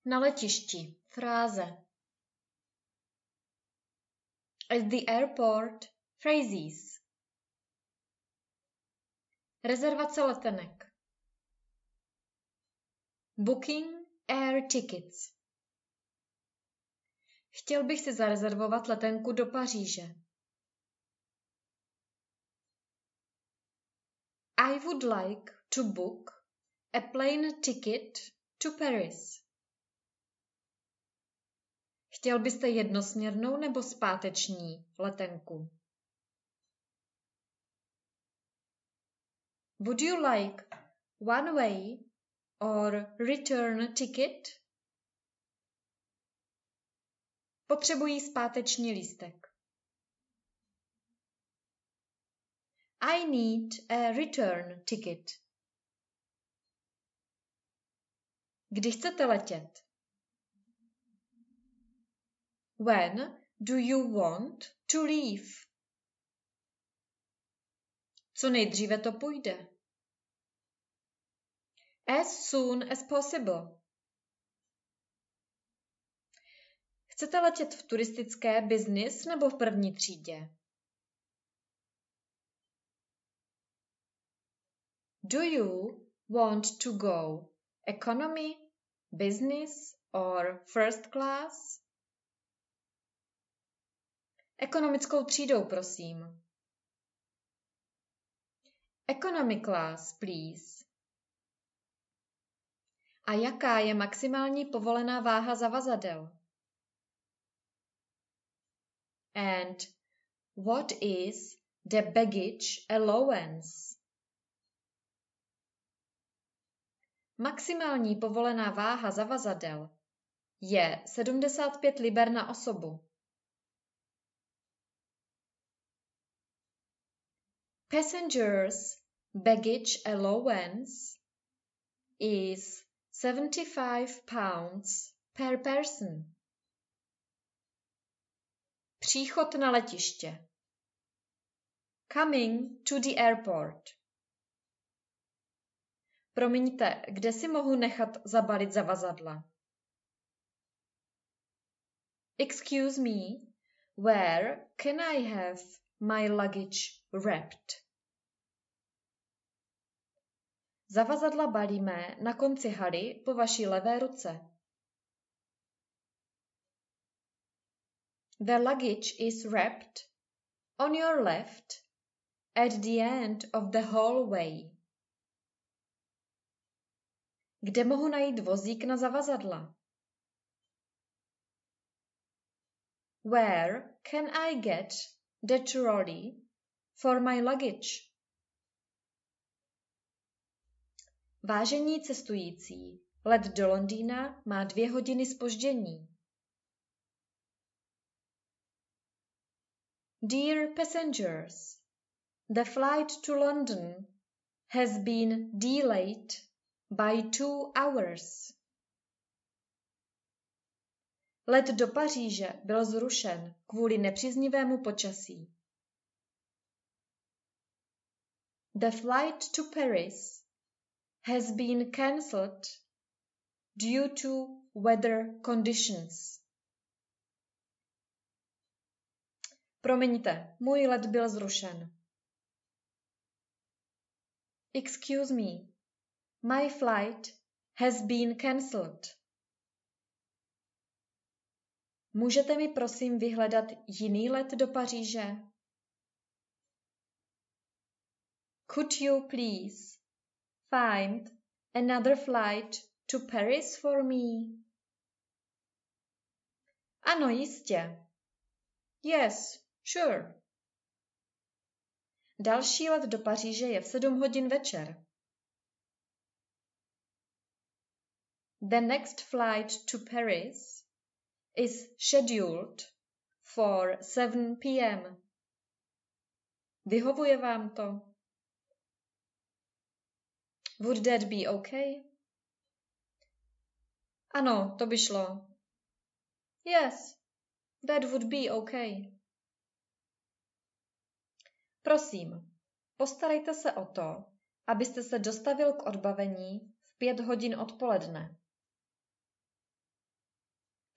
Na letišti. Fráze. At the airport. Phrases. Rezervace letenek. Booking air tickets. Chtěl bych si zarezervovat letenku do Paříže. I would like to book a plane ticket to Paris. Chtěl byste jednosměrnou nebo zpáteční letenku? Would you like one way or return ticket? Potřebují zpáteční lístek. I need a return ticket. Kdy chcete letět? When do you want to leave? Co nejdříve to půjde. As soon as possible. Chcete letět v turistické, business nebo v první třídě? Do you want to go economy, business or first class? Ekonomickou třídou, prosím. Economy class, please. A jaká je maximální povolená váha zavazadel? And what is the baggage allowance? Maximální povolená váha zavazadel je 75 liber na osobu. Passengers baggage allowance is 75 pounds per person. Příchod na letiště. Coming to the airport. Promiňte, kde si mohu nechat zabalit zavazadla? Excuse me, where can I have my luggage wrapped? Zavazadla balíme na konci haly po vaší levé ruce. The luggage is wrapped on your left at the end of the hallway. Kde mohu najít vozík na zavazadla? Where can I get the trolley for my luggage? Vážení cestující, let do Londýna má 2 hodiny zpoždění. Dear passengers, the flight to London has been delayed by 2 hours. Let do Paříže byl zrušen kvůli nepříznivému počasí. The flight to Paris has been cancelled due to weather conditions. Promiňte, můj let byl zrušen. Excuse me, my flight has been cancelled. Můžete mi prosím vyhledat jiný let do Paříže? Could you please find another flight to Paris for me? Ano, jistě. Yes, sure. Další let do Paříže je v 7 hodin večer. The next flight to Paris is scheduled for 7 p.m. Vyhovuje vám to? Would that be okay? Ano, to by šlo. Yes, that would be okay. Prosím, postarejte se o to, abyste se dostavil k odbavení v 5 hodin odpoledne.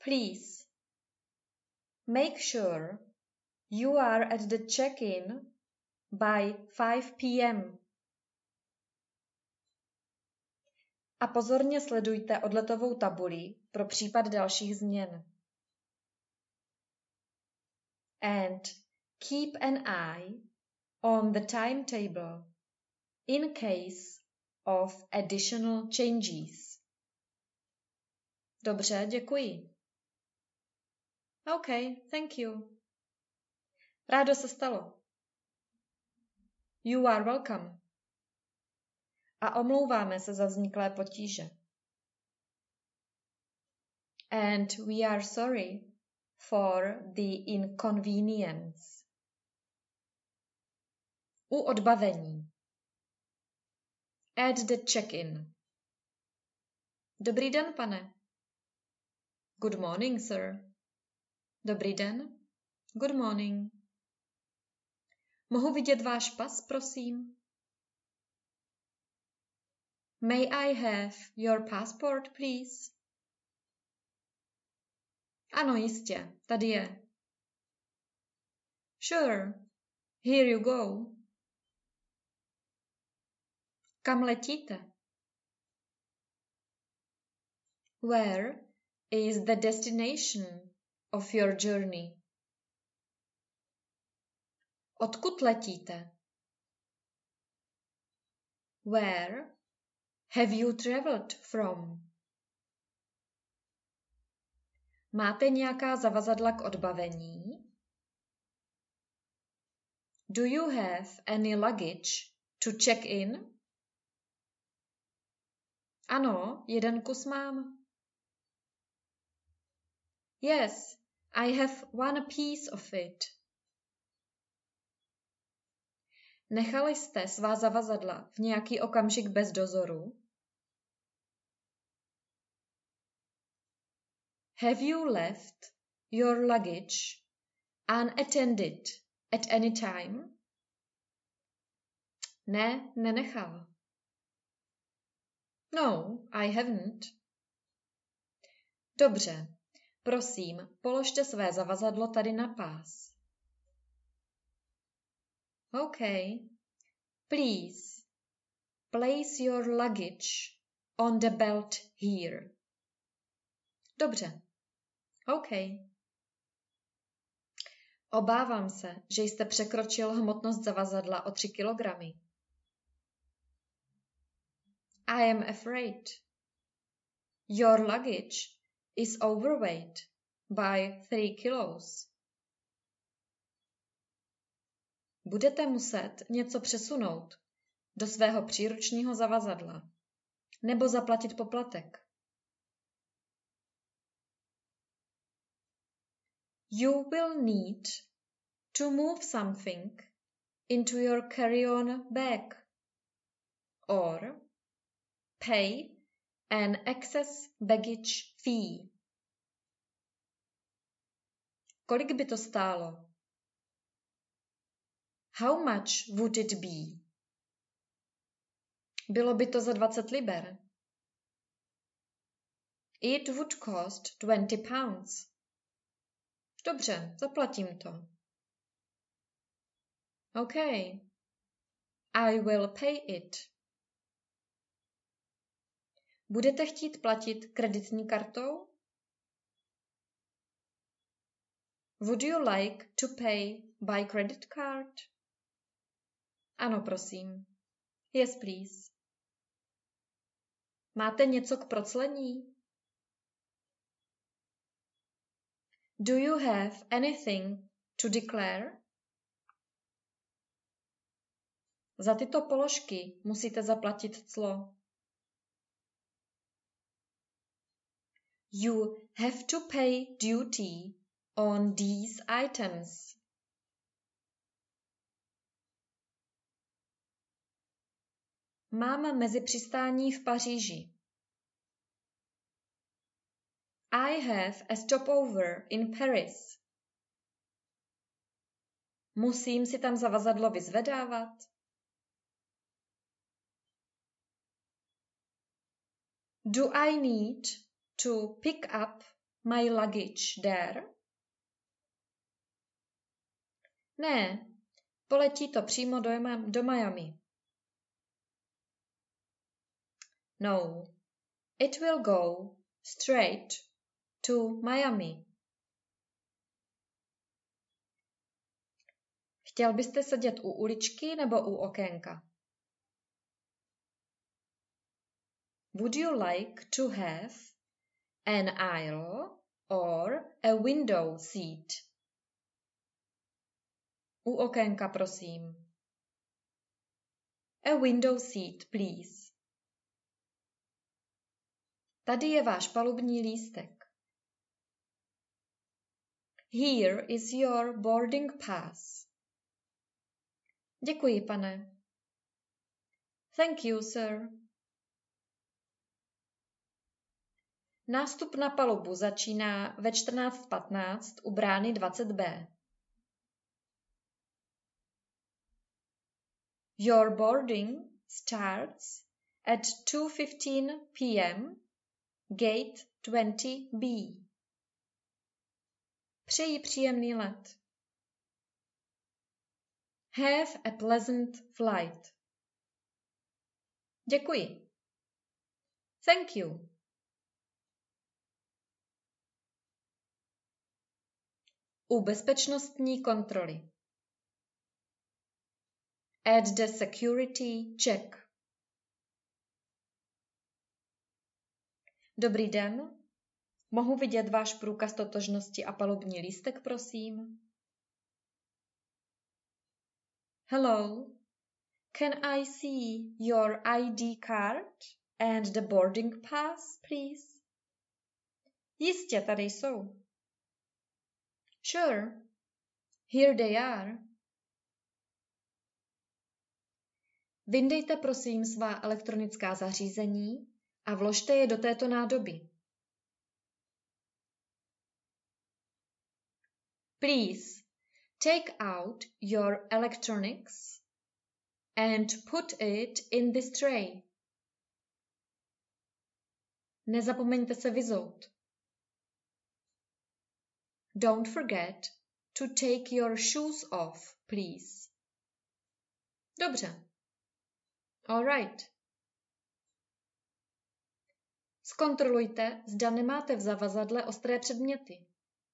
Please, make sure you are at the check-in by 5 p.m. A pozorně sledujte odletovou tabuli pro případ dalších změn. And keep an eye on the timetable in case of additional changes. Dobře, děkuji. Okay, thank you. Rádo se stalo. You are welcome. A omlouváme se za vzniklé potíže. And we are sorry for the inconvenience. U odbavení. At the check-in. Dobrý den, pane. Good morning, sir. Dobrý den. Good morning. Mohu vidět váš pas, prosím? May I have your passport, please? Ano, jistě, tady je. Sure, here you go. Kam letíte? Where is the destination of your journey? Odkud letíte? Where have you traveled from? Máte nějaká zavazadla k odbavení? Do you have any luggage to check in? Ano, jeden kus mám. Yes, I have one piece of it. Nechali jste svá zavazadla v nějaký okamžik bez dozoru? Have you left your luggage unattended at any time? Ne, nenechal. No, I haven't. Dobře, prosím, položte své zavazadlo tady na pás. Okay. Please, place your luggage on the belt here. Dobře. Okay. Obávám se, že jste překročil hmotnost zavazadla o 3 kilogramy. I am afraid. Your luggage is overweight by 3 kilos. Budete muset něco přesunout do svého příručního zavazadla nebo zaplatit poplatek. You will need to move something into your carry-on bag or pay an excess baggage fee. Kolik by to stálo? How much would it be? Bylo by to za 20 liber. It would cost 20 pounds. Dobře, zaplatím to. Okay. I will pay it. Budete chtít platit kreditní kartou? Would you like to pay by credit card? Ano, prosím. Yes, please. Máte něco k proclení? Do you have anything to declare? Za tyto položky musíte zaplatit clo. You have to pay duty on these items. Mám mezipřistání v Paříži. I have a stopover in Paris. Musím si tam zavazadlo vyzvedávat? Do I need to pick up my luggage there? Ne, poletí to přímo do Miami. No, it will go straight to Miami. Chtěl byste sedět u uličky nebo u okénka? Would you like to have an aisle or a window seat? U okénka, prosím. A window seat, please. Tady je váš palubní lístek. Here is your boarding pass. Děkuji, pane. Thank you, sir. Nástup na palubu začíná ve 14:15 u brány 20B. Your boarding starts at 2:15 p.m. Gate 20B. Přeji příjemný let. Have a pleasant flight. Děkuji. Thank you. U bezpečnostní kontroly. At the security check. Dobrý den. Mohu vidět váš průkaz totožnosti a palubní lístek, prosím? Hello. Can I see your ID card and the boarding pass, please? Jistě, tady jsou. Sure. Here they are. Vyndejte prosím svá elektronická zařízení a vložte je do této nádoby. Please take out your electronics and put it in this tray. Nezapomeňte se vyzout. Don't forget to take your shoes off, please. Dobře. All right. Zkontrolujte, zda nemáte v zavazadle ostré předměty.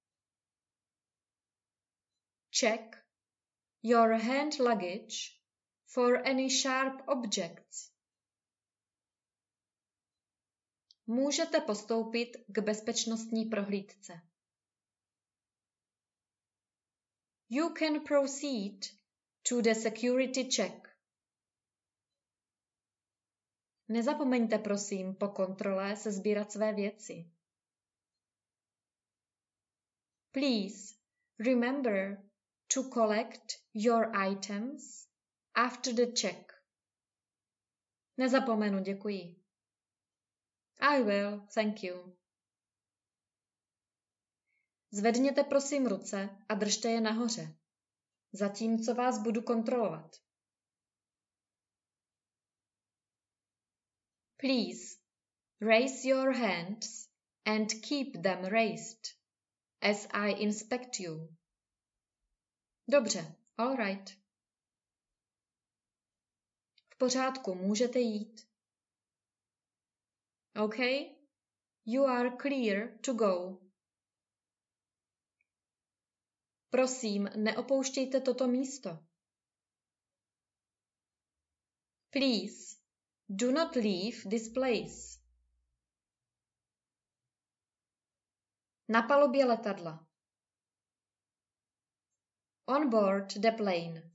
Check your hand luggage for any sharp objects. Můžete postoupit k bezpečnostní prohlídce. You can proceed to the security check. Nezapomeňte prosím po kontrole sesbírat své věci. Please remember to collect your items after the check. Nezapomenu, děkuji. I will, thank you. Zvedněte prosím ruce a držte je nahoře, zatímco vás budu kontrolovat. Please raise your hands and keep them raised as I inspect you. Dobře, all right. V pořádku, můžete jít. Okay, you are clear to go. Prosím, neopouštějte toto místo. Please, do not leave this place. Na palubě letadla. On board the plane.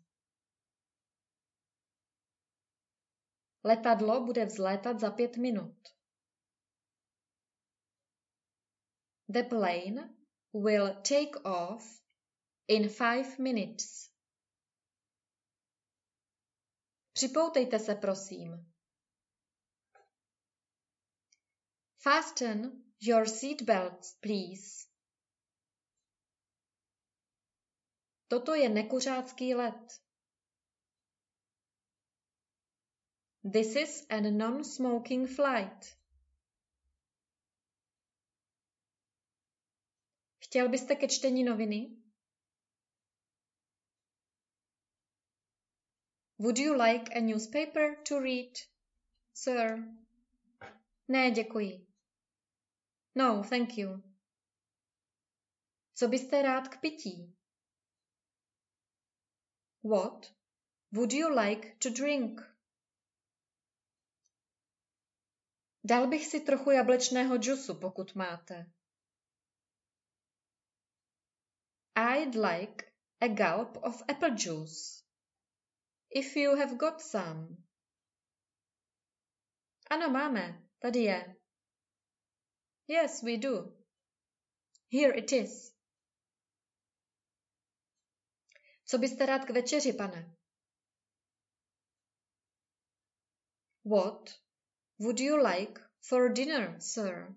Letadlo bude vzlétat za 5 minut. The plane will take off in 5 minutes. Připoutejte se, prosím. Fasten your seatbelts, please. Toto je nekuřácký let. This is a non-smoking flight. Chtěl byste ke čtení noviny? Would you like a newspaper to read, sir? Ne, děkuji. No, thank you. Co byste rád k pití? What would you like to drink? Dal bych si trochu jablečného džusu, pokud máte. I'd like a gulp of apple juice, if you have got some. Ano, máme, tady je. Yes, we do. Here it is. Co byste rád k večeři, pane? What would you like for dinner, sir?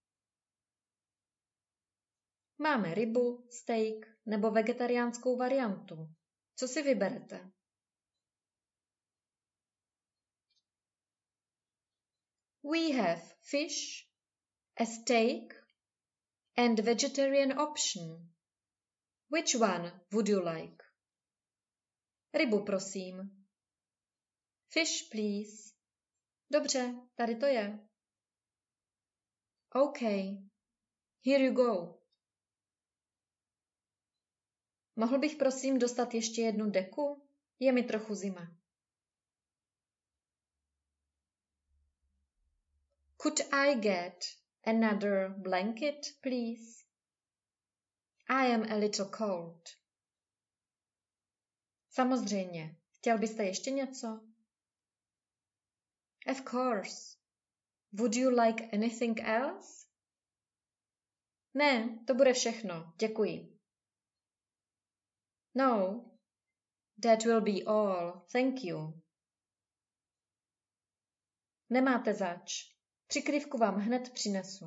Máme rybu, steak nebo vegetariánskou variantu. Co si vyberete? We have fish, a steak and vegetarian option. Which one would you like? Rybu, prosím. Fish, please. Dobře, tady to je. Okay, here you go. Mohl bych prosím dostat ještě jednu deku? Je mi trochu zima. Could I get another blanket, please? I am a little cold. Samozřejmě. Chtěl byste ještě něco? Of course. Would you like anything else? Ne, to bude všechno. Děkuji. No, that will be all. Thank you. Nemáte zač. Přikrývku vám hned přinesu.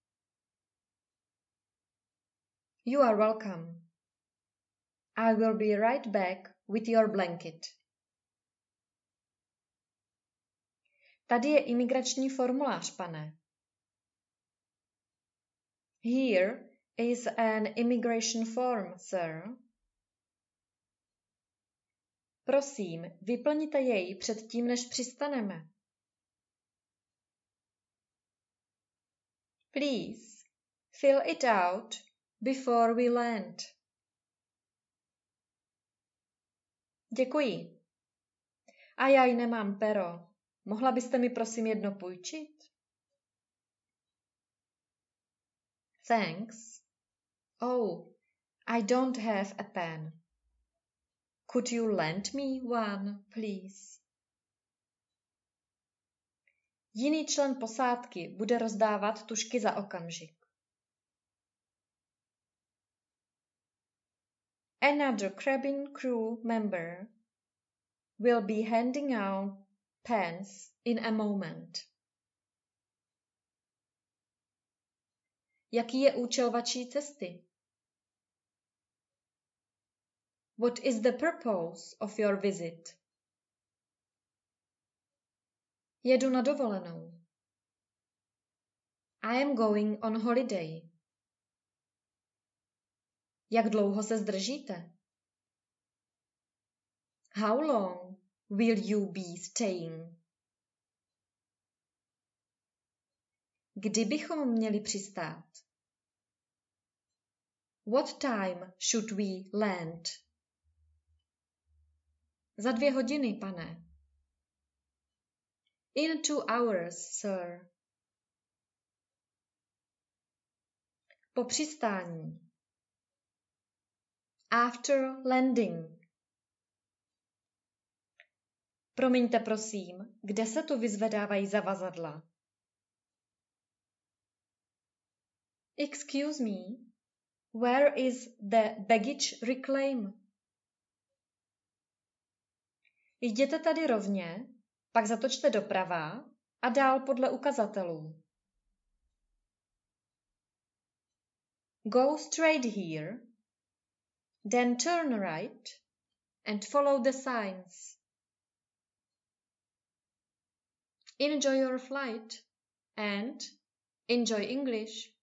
You are welcome. I will be right back with your blanket. Tady je imigrační formulář, pane. Here is an immigration form, sir. Prosím, vyplňte jej předtím, než přistaneme. Please, fill it out before we land. Děkuji. A já nemám pero. Mohla byste mi prosím jedno půjčit? Thanks. Oh, I don't have a pen. Could you lend me one, please? Jiný člen posádky bude rozdávat tužky za okamžik. Another cabin crew member will be handing out pens in a moment. Jaký je účel vaší cesty? What is the purpose of your visit? Jedu na dovolenou. I am going on holiday. Jak dlouho se zdržíte? How long will you be staying? Kdy bychom měli přistát? What time should we land? Za 2 hodiny, pane. In 2 hours, sir. Po přistání. After landing. Promiňte, prosím, kde se tu vyzvedávají zavazadla? Excuse me, where is the baggage reclaim? Jděte tady rovně, pak zatočte doprava a dál podle ukazatelů. Go straight here, then turn right and follow the signs. Enjoy your flight and enjoy English.